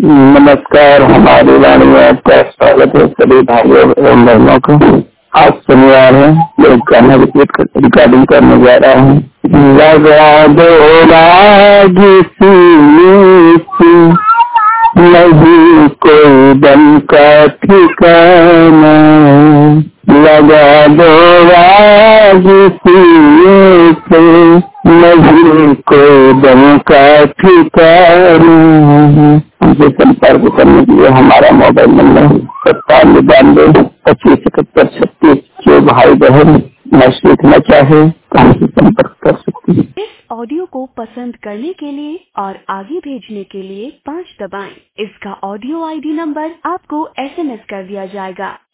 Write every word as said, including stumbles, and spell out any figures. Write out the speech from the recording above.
नमस्कार, हमारी वाणी में आपका स्वागत है सभी भाइयों एवं बहनों को। आज शनिवार है, मैं एक गाना रिकॉर्डिंग करने जा रहा हूँ। लगा दो राग सीने से, नहीं कोई दम का ठिकाना। लगा दो राग सीने से, नहीं कोई दम का ठिकाना। हमसे संपर्क करने के लिए हमारा मोबाइल नंबर सत्तानवे बानवे पच्चीस इकहत्तर छत्तीस। जो भाई बहन न सीखना चाहे तो हमसे संपर्क कर सकते हैं। इस ऑडियो को पसंद करने के लिए और आगे भेजने के लिए पाँच दबाएं। इसका ऑडियो आईडी नंबर आपको एसएमएस कर दिया जाएगा।